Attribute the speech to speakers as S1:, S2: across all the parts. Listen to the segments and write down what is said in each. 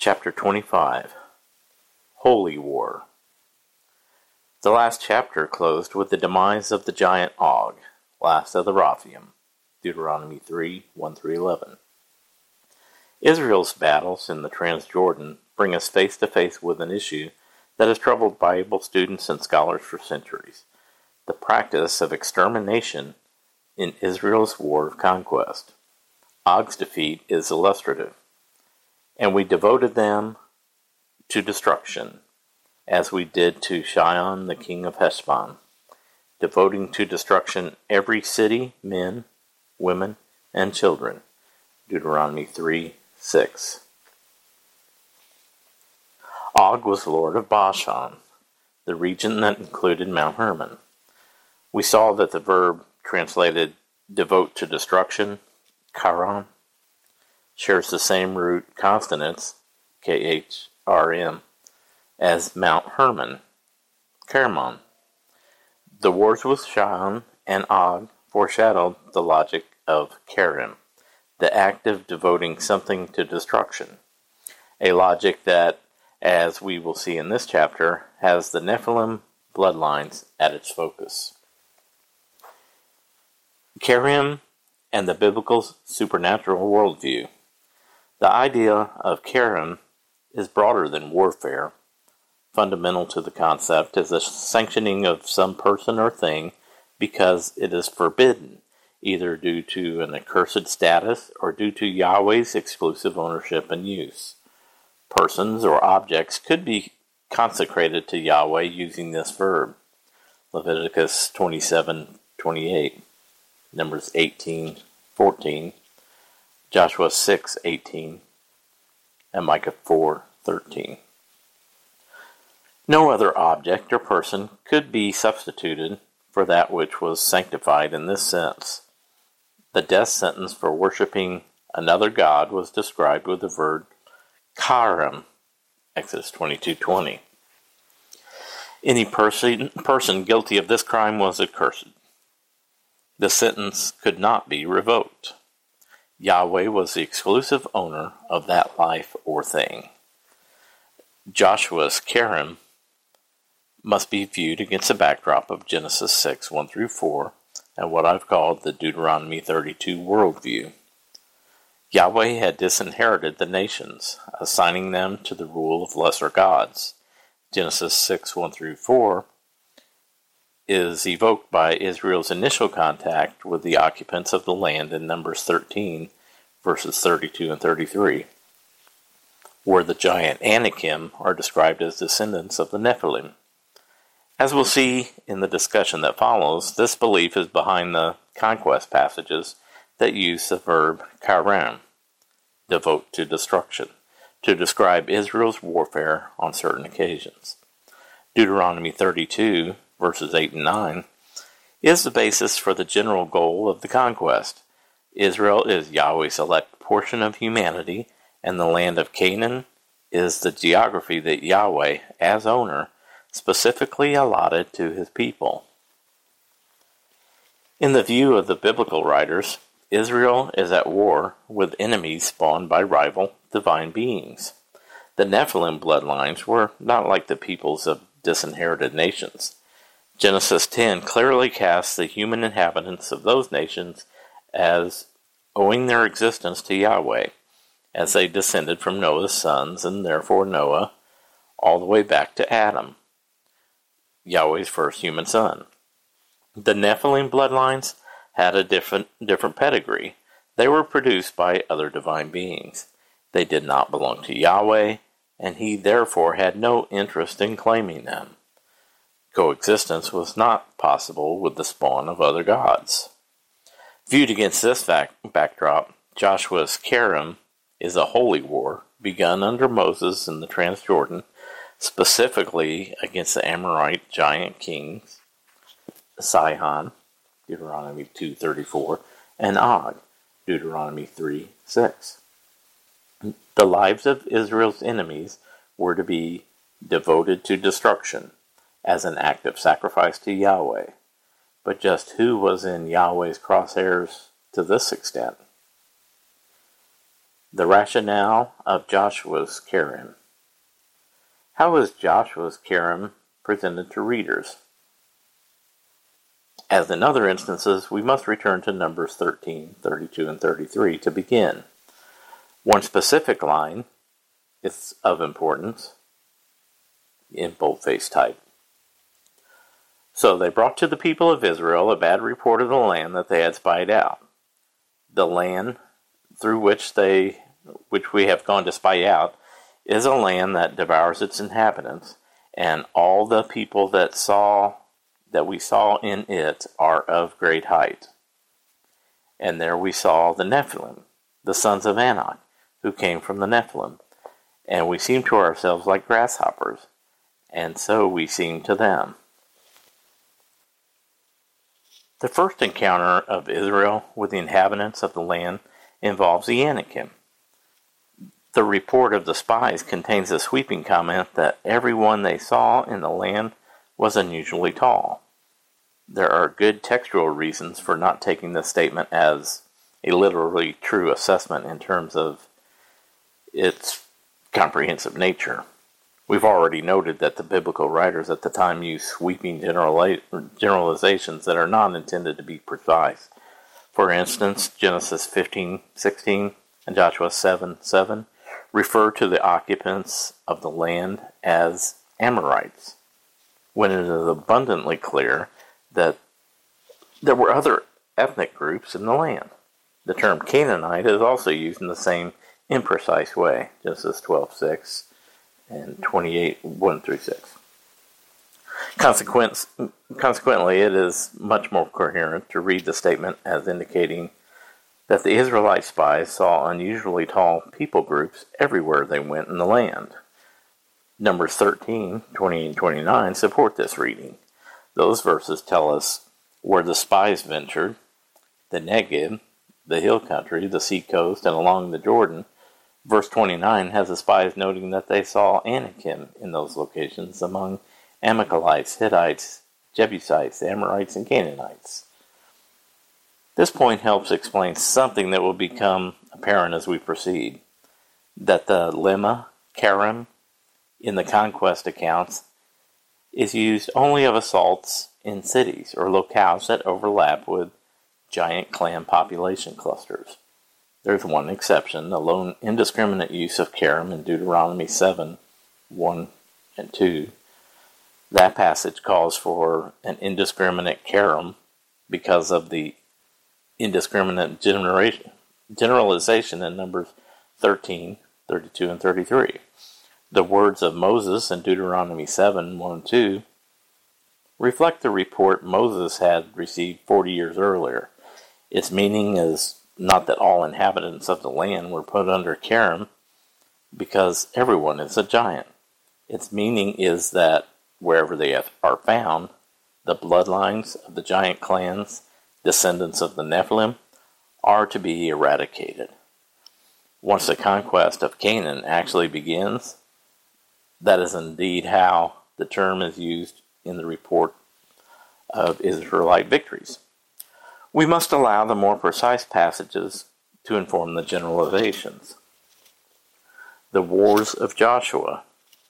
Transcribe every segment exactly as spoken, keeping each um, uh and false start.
S1: Chapter twenty-five. Holy War. The last chapter closed with the demise of the giant Og, last of the Rephaim. Deuteronomy three, one through eleven. Israel's battles in the Transjordan bring us face to face with an issue that has troubled Bible students and scholars for centuries: the practice of extermination in Israel's war of conquest. Og's defeat is illustrative. And we devoted them to destruction, as we did to Sihon the king of Heshbon, devoting to destruction every city, men, women, and children. Deuteronomy three, six. Og was lord of Bashan, the region that included Mount Hermon. We saw that the verb translated devote to destruction, karam, shares the same root consonants, K H R M, as Mount Hermon, Kermon. The wars with Sihon and Og foreshadowed the logic of Karim, the act of devoting something to destruction, a logic that, as we will see in this chapter, has the Nephilim bloodlines at its focus. Karim and the biblical supernatural worldview. The idea of Karim is broader than warfare. Fundamental to the concept is the sanctioning of some person or thing because it is forbidden, either due to an accursed status or due to Yahweh's exclusive ownership and use. Persons or objects could be consecrated to Yahweh using this verb. Leviticus twenty-seven twenty-eight, Numbers eighteen fourteen, Joshua six eighteen, and Micah four thirteen. No other object or person could be substituted for that which was sanctified in this sense. The death sentence for worshiping another god was described with the verb karam, Exodus twenty-two twenty. Any person, person guilty of this crime was accursed. The sentence could not be revoked. Yahweh was the exclusive owner of that life or thing. Joshua's Karim must be viewed against the backdrop of Genesis six, one through four, and what I've called the Deuteronomy thirty-two worldview. Yahweh had disinherited the nations, assigning them to the rule of lesser gods. Genesis six, one through four is evoked by Israel's initial contact with the occupants of the land in Numbers thirteen, verses thirty-two and thirty-three, where the giant Anakim are described as descendants of the Nephilim. As we'll see in the discussion that follows, this belief is behind the conquest passages that use the verb karam, devote to destruction, to describe Israel's warfare on certain occasions. Deuteronomy thirty-two, verses eight and nine, is the basis for the general goal of the conquest. Israel is Yahweh's select portion of humanity, and the land of Canaan is the geography that Yahweh, as owner, specifically allotted to his people. In the view of the biblical writers, Israel is at war with enemies spawned by rival divine beings. The Nephilim bloodlines were not like the peoples of disinherited nations. Genesis ten clearly casts the human inhabitants of those nations as owing their existence to Yahweh, as they descended from Noah's sons, and therefore Noah, all the way back to Adam, Yahweh's first human son. The Nephilim bloodlines had a different, different pedigree. They were produced by other divine beings. They did not belong to Yahweh, and he therefore had no interest in claiming them. Coexistence was not possible with the spawn of other gods. Viewed against this fact, backdrop, Joshua's Karim is a holy war begun under Moses in the Transjordan, specifically against the Amorite giant kings Sihon, Deuteronomy two thirty-four, and Og, Deuteronomy three six. The lives of Israel's enemies were to be devoted to destruction as an act of sacrifice to Yahweh. But just who was in Yahweh's crosshairs to this extent? The rationale of Joshua's Kerem. How is Joshua's Kerem presented to readers? As in other instances, we must return to Numbers thirteen, thirty-two, and thirty-three to begin. One specific line is of importance in boldface type. So they brought to the people of Israel a bad report of the land that they had spied out. The land through which they, which we have gone to spy out, is a land that devours its inhabitants, and all the people that saw that we saw in it are of great height. And there we saw the Nephilim, the sons of Anak, who came from the Nephilim, and we seemed to ourselves like grasshoppers, and so we seemed to them. The first encounter of Israel with the inhabitants of the land involves the Anakim. The report of the spies contains a sweeping comment that everyone they saw in the land was unusually tall. There are good textual reasons for not taking this statement as a literally true assessment in terms of its comprehensive nature. We've already noted that the biblical writers at the time used sweeping generalizations that are not intended to be precise. For instance, Genesis fifteen sixteen and Joshua seven seven refer to the occupants of the land as Amorites, when it is abundantly clear that there were other ethnic groups in the land. The term Canaanite is also used in the same imprecise way, Genesis twelve six and twenty-eight one through six. Consequence, consequently, it is much more coherent to read the statement as indicating that the Israelite spies saw unusually tall people groups everywhere they went in the land. Numbers thirteen, twenty, and twenty-nine support this reading. Those verses tell us where the spies ventured, the Negev, the hill country, the sea coast, and along the Jordan. Verse twenty-nine has the spies noting that they saw Anakim in those locations among Amalekites, Hittites, Jebusites, Amorites, and Canaanites. This point helps explain something that will become apparent as we proceed, that the lemma, Kerem, in the conquest accounts is used only of assaults in cities or locales that overlap with giant clan population clusters. There's one exception, the lone indiscriminate use of Kerem in Deuteronomy seven, one and two. That passage calls for an indiscriminate Kerem because of the indiscriminate generation, generalization in Numbers thirteen, thirty-two, and thirty-three. The words of Moses in Deuteronomy seven, one and two reflect the report Moses had received forty years earlier. Its meaning is not that all inhabitants of the land were put under Kerem, because everyone is a giant. Its meaning is that wherever they are found, the bloodlines of the giant clans, descendants of the Nephilim, are to be eradicated. Once the conquest of Canaan actually begins, that is indeed how the term is used in the report of Israelite victories. We must allow the more precise passages to inform the generalizations. The Wars of Joshua.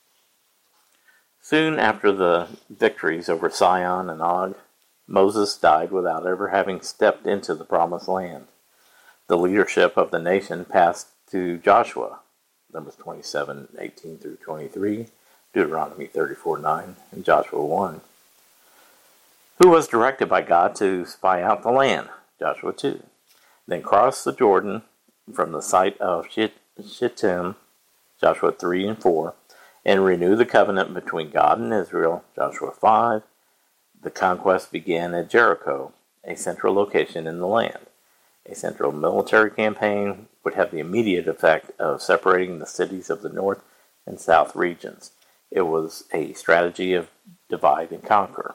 S1: Soon after the victories over Sihon and Og, Moses died without ever having stepped into the Promised Land. The leadership of the nation passed to Joshua, Numbers twenty-seven, eighteen through twenty-three, Deuteronomy thirty-four, nine, and Joshua one, who was directed by God to spy out the land, Joshua two. Then cross the Jordan from the site of Shittim, Joshua three and four, and renew the covenant between God and Israel, Joshua five. The conquest began at Jericho, a central location in the land. A central military campaign would have the immediate effect of separating the cities of the north and south regions. It was a strategy of divide and conquer.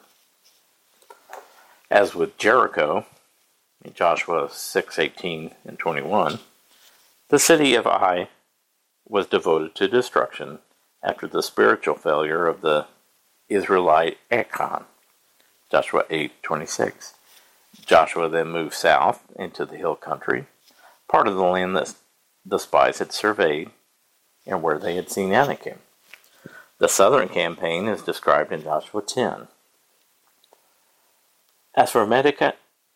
S1: As with Jericho, in Joshua six, eighteen, and twenty-one, the city of Ai was devoted to destruction after the spiritual failure of the Israelite Achan, Joshua eight, twenty-six. Joshua then moved south into the hill country, part of the land that the spies had surveyed and where they had seen Anakim. The southern campaign is described in Joshua ten. As for Makkedah,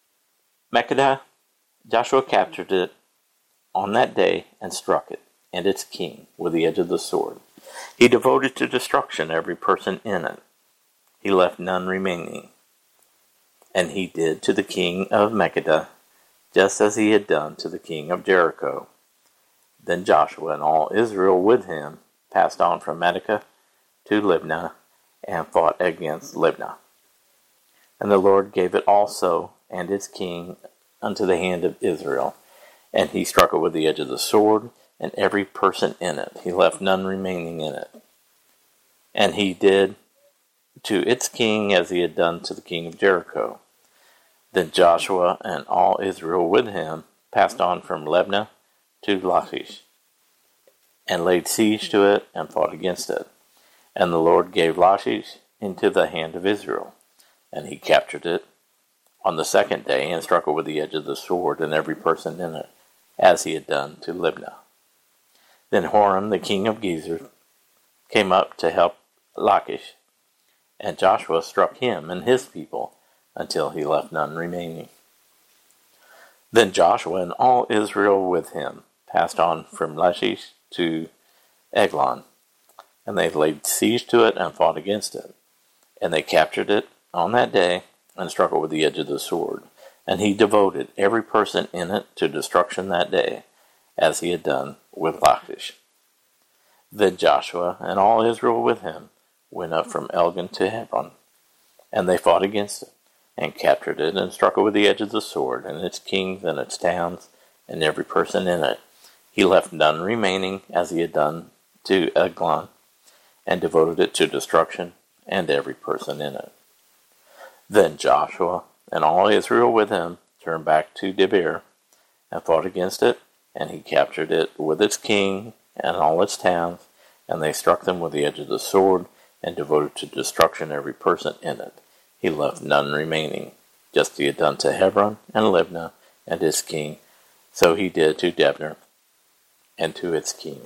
S1: Joshua captured it on that day and struck it and its king with the edge of the sword. He devoted to destruction every person in it. He left none remaining. And he did to the king of Makkedah just as he had done to the king of Jericho. Then Joshua and all Israel with him passed on from Makkedah to Libnah and fought against Libnah. And the Lord gave it also and its king unto the hand of Israel, and he struck it with the edge of the sword, and every person in it. He left none remaining in it. And he did to its king as he had done to the king of Jericho. Then Joshua and all Israel with him passed on from Libnah to Lachish, and laid siege to it, and fought against it. And the Lord gave Lachish into the hand of Israel, and he captured it on the second day, and struck it with the edge of the sword, and every person in it, as he had done to Libnah. Then Horam, the king of Gezer, came up to help Lachish, and Joshua struck him and his people, until he left none remaining. Then Joshua and all Israel with him passed on from Lachish to Eglon, and they laid siege to it and fought against it. And they captured it on that day and struck it with the edge of the sword. And he devoted every person in it to destruction that day, as he had done with Lachish. Then Joshua and all Israel with him went up from Elgon to Hebron, and they fought against it, and captured it, and struck it with the edge of the sword, and its kings and its towns, and every person in it. He left none remaining, as he had done to Eglon, and devoted it to destruction, and every person in it. Then Joshua and all Israel with him turned back to Debir, and fought against it, and he captured it with its king and all its towns, and they struck them with the edge of the sword, and devoted to destruction every person in it. He left none remaining, just as he had done to Hebron and Libnah and its king, so he did to Debir and to its king.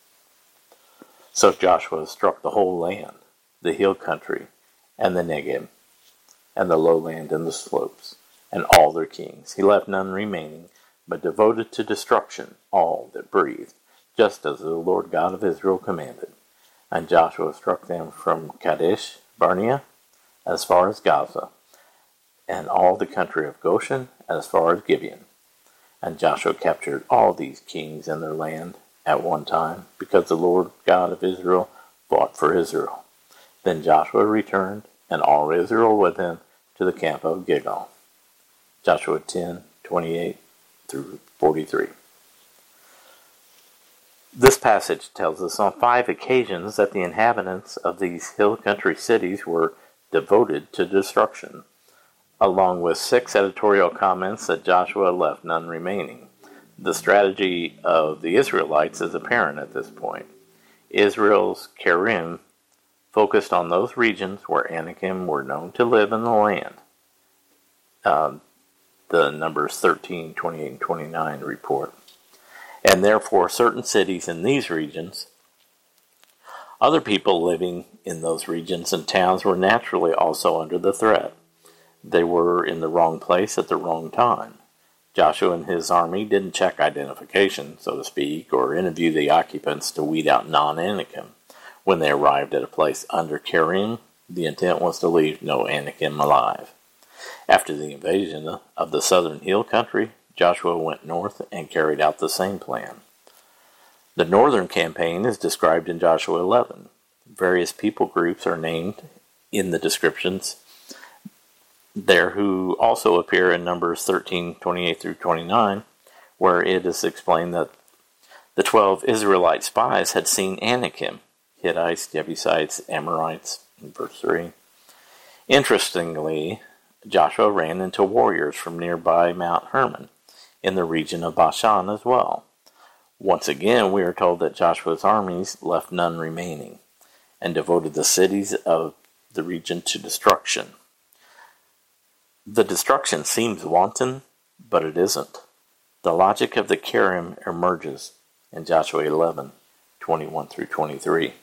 S1: So Joshua struck the whole land, the hill country, and the Negeb, and the lowland and the slopes, and all their kings. He left none remaining, but devoted to destruction all that breathed, just as the Lord God of Israel commanded. And Joshua struck them from Kadesh Barnea as far as Gaza, and all the country of Goshen as far as Gibeon. And Joshua captured all these kings and their land at one time, because the Lord God of Israel fought for Israel. Then Joshua returned, and all Israel with him, to the camp of Gilgal. Joshua ten, twenty-eight through forty-three. This passage tells us on five occasions that the inhabitants of these hill country cities were devoted to destruction, along with six editorial comments that Joshua left none remaining. The strategy of the Israelites is apparent at this point. Israel's Kerim focused on those regions where Anakim were known to live in the land. Uh, the Numbers thirteen, twenty-eight, and twenty-nine report. And therefore, certain cities in these regions, other people living in those regions and towns were naturally also under the threat. They were in the wrong place at the wrong time. Joshua and his army didn't check identification, so to speak, or interview the occupants to weed out non-Anakim. When they arrived at a place under Kerim, the intent was to leave no Anakim alive. After the invasion of the southern hill country, Joshua went north and carried out the same plan. The northern campaign is described in Joshua eleven. Various people groups are named in the descriptions there, who also appear in Numbers thirteen, twenty-eight through twenty-nine, where it is explained that the twelve Israelite spies had seen Anakim, Hittites, Jebusites, Amorites, in verse three. Interestingly, Joshua ran into warriors from nearby Mount Hermon, in the region of Bashan as well. Once again, we are told that Joshua's armies left none remaining, and devoted the cities of the region to destruction. The destruction seems wanton, but it isn't. The logic of the Kerim emerges in Joshua eleven, twenty-one through twenty-three.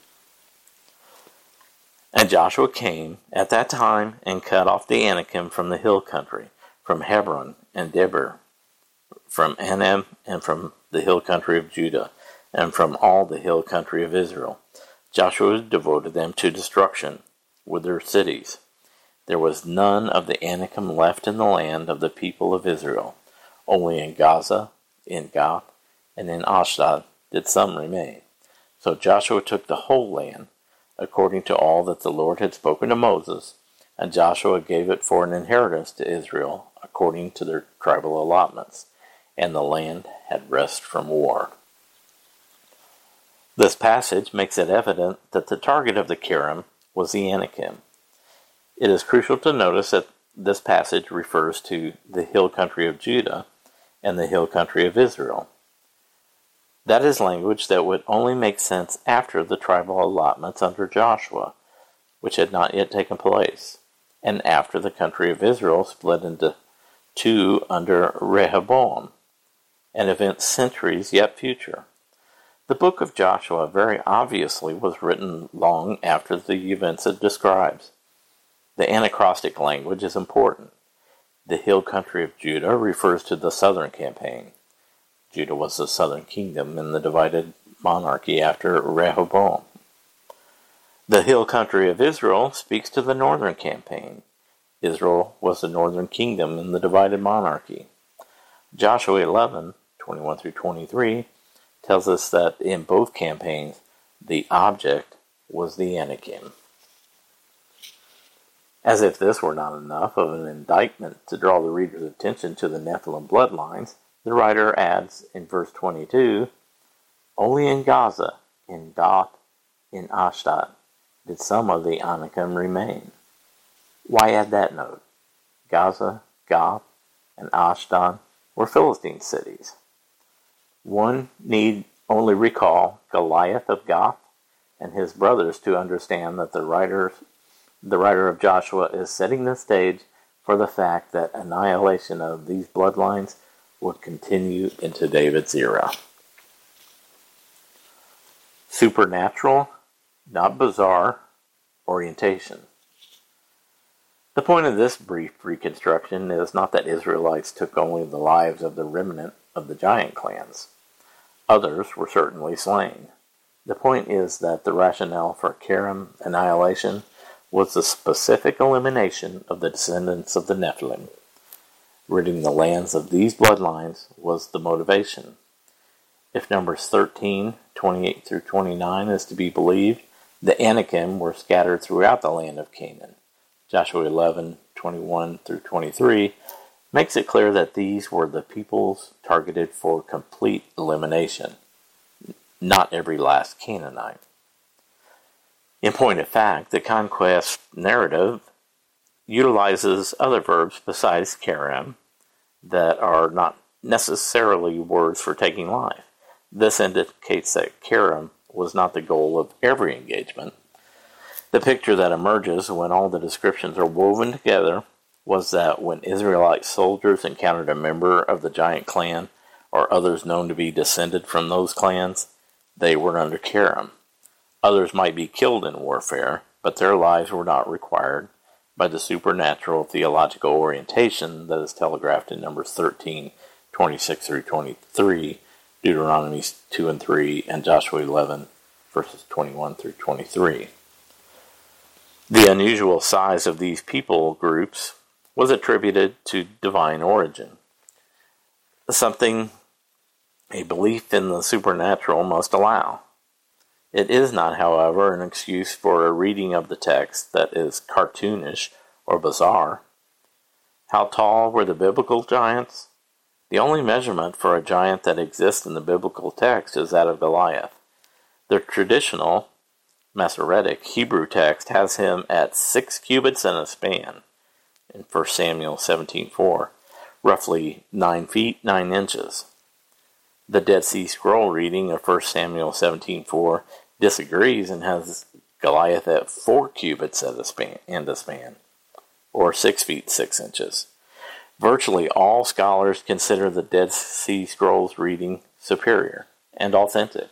S1: And Joshua came at that time and cut off the Anakim from the hill country, from Hebron and Debir, from Anam and from the hill country of Judah, and from all the hill country of Israel. Joshua devoted them to destruction with their cities. There was none of the Anakim left in the land of the people of Israel. Only in Gaza, in Gath, and in Ashdod did some remain. So Joshua took the whole land, according to all that the Lord had spoken to Moses, and Joshua gave it for an inheritance to Israel, according to their tribal allotments, and the land had rest from war. This passage makes it evident that the target of the Keirim was the Anakim. It is crucial to notice that this passage refers to the hill country of Judah and the hill country of Israel. That is language that would only make sense after the tribal allotments under Joshua, which had not yet taken place, and after the country of Israel split into two under Rehoboam, an event centuries yet future. The book of Joshua very obviously was written long after the events it describes. The anacrostic language is important. The hill country of Judah refers to the southern campaign. Judah was the southern kingdom in the divided monarchy after Rehoboam. The hill country of Israel speaks to the northern campaign. Israel was the northern kingdom in the divided monarchy. Joshua eleven, twenty-one through twenty-three tells us that in both campaigns, the object was the Anakim. As if this were not enough of an indictment to draw the reader's attention to the Nephilim bloodlines, the writer adds in verse twenty-two, only in Gaza, in Gath, in Ashdod, did some of the Anakim remain. Why add that note? Gaza, Gath, and Ashdod were Philistine cities. One need only recall Goliath of Gath and his brothers to understand that the writer, the writer of Joshua is setting the stage for the fact that annihilation of these bloodlines would continue into David's era. Supernatural, not bizarre, orientation. The point of this brief reconstruction is not that Israelites took only the lives of the remnant of the giant clans. Others were certainly slain. The point is that the rationale for Keirim annihilation was the specific elimination of the descendants of the Nephilim. Ridding the lands of these bloodlines was the motivation. If Numbers thirteen, twenty-eight through twenty-nine is to be believed, the Anakim were scattered throughout the land of Canaan. Joshua eleven, twenty-one through twenty-three makes it clear that these were the peoples targeted for complete elimination, not every last Canaanite. In point of fact, the conquest narrative utilizes other verbs besides Keirim that are not necessarily words for taking life. This indicates that Keirim was not the goal of every engagement. The picture that emerges when all the descriptions are woven together was that when Israelite soldiers encountered a member of the giant clan or others known to be descended from those clans, they were under Keirim. Others might be killed in warfare, but their lives were not required by the supernatural theological orientation that is telegraphed in Numbers thirteen, twenty-six through twenty-three, Deuteronomy two and three, and Joshua eleven, verses twenty-one through twenty-three. The unusual size of these people groups was attributed to divine origin, something a belief in the supernatural must allow. It is not, however, an excuse for a reading of the text that is cartoonish or bizarre. How tall were the biblical giants? The only measurement for a giant that exists in the biblical text is that of Goliath. The traditional Masoretic Hebrew text has him at six cubits and a span in First Samuel seventeen four, roughly nine feet nine inches. The Dead Sea Scroll reading of First Samuel seventeen four disagrees and has Goliath at four cubits at a span, and a span, or six feet six inches. Virtually all scholars consider the Dead Sea Scrolls reading superior, and authentic.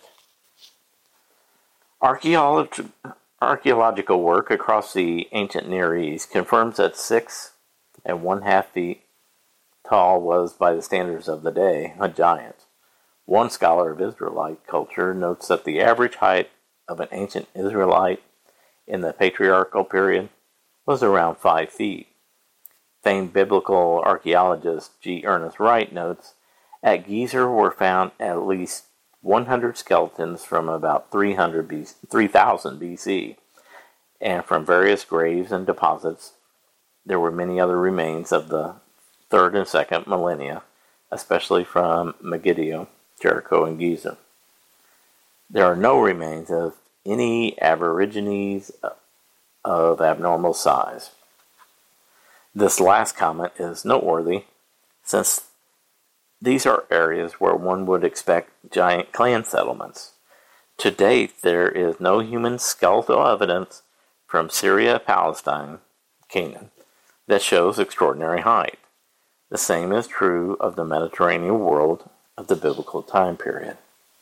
S1: Archaeolog- archaeological work across the ancient Near East confirms that six and one half feet tall was, by the standards of the day, a giant. One scholar of Israelite culture notes that the average height of an ancient Israelite in the patriarchal period was around five feet. Famed biblical archaeologist G. Ernest Wright notes, at Gezer were found at least one hundred skeletons from about three thousand B C, and from various graves and deposits there were many other remains of the third and second millennia, especially from Megiddo, Jericho, and Gezer. There are no remains of any aborigines of abnormal size. This last comment is noteworthy, since these are areas where one would expect giant clan settlements. To date, there is no human skeletal evidence from Syria, Palestine, Canaan, that shows extraordinary height. The same is true of the Mediterranean world of the biblical time period.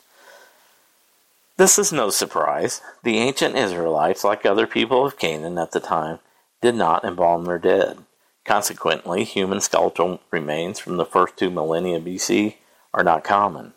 S1: This is no surprise. The ancient Israelites, like other people of Canaan at the time, did not embalm their dead. Consequently, human skeletal remains from the first two millennia B C are not common.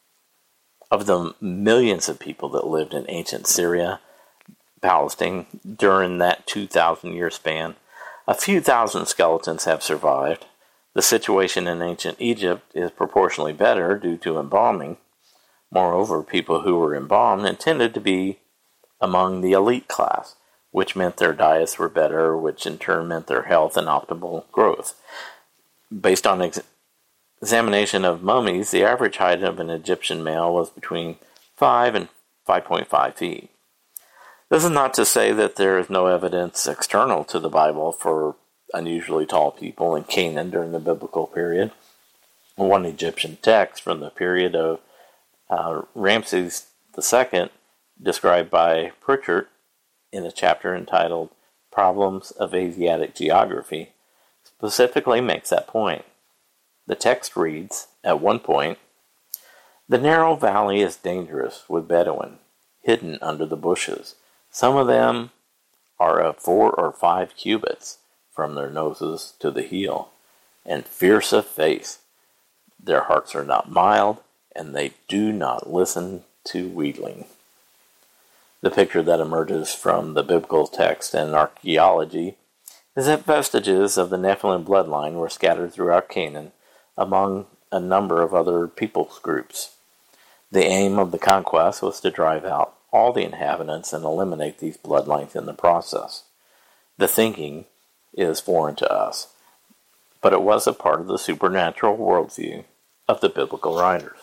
S1: Of the millions of people that lived in ancient Syria, Palestine, during that two thousand year span, a few thousand skeletons have survived. The situation in ancient Egypt is proportionally better due to embalming. Moreover, people who were embalmed tended to be among the elite class, which meant their diets were better, which in turn meant their health and optimal growth. Based on ex- examination of mummies, the average height of an Egyptian male was between five and five point five feet. This is not to say that there is no evidence external to the Bible for unusually tall people in Canaan during the biblical period. One Egyptian text from the period of uh, Ramses the Second, described by Pritchard in a chapter entitled Problems of Asiatic Geography, specifically makes that point. The text reads, at one point, the narrow valley is dangerous with Bedouin, hidden under the bushes. Some of them are of four or five cubits from their noses to the heel, and fierce of face. Their hearts are not mild, and they do not listen to wheedling. The picture that emerges from the biblical text and archaeology is that vestiges of the Nephilim bloodline were scattered throughout Canaan among a number of other peoples groups. The aim of the conquest was to drive out all the inhabitants and eliminate these bloodlines in the process. The thinking is foreign to us, but it was a part of the supernatural worldview of the biblical writers.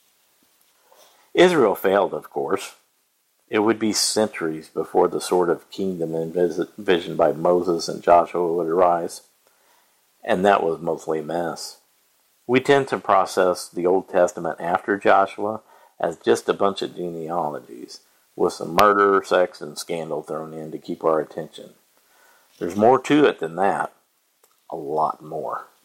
S1: Israel failed, of course. It would be centuries before the sort of kingdom envisioned by Moses and Joshua would arise, and that was mostly a mess. We tend to process the Old Testament after Joshua as just a bunch of genealogies, with some murder, sex, and scandal thrown in to keep our attention. There's more to it than that. A lot more.